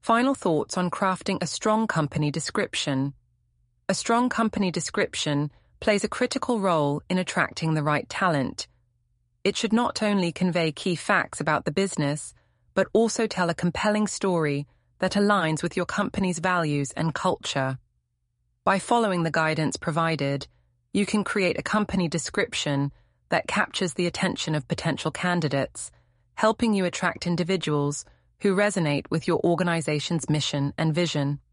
Final thoughts on crafting a strong company description. A strong company description plays a critical role in attracting the right talent. It should not only convey key facts about the business, but also tell a compelling story that aligns with your company's values and culture. By following the guidance provided, you can create a company description that captures the attention of potential candidates, helping you attract individuals who resonate with your organization's mission and vision.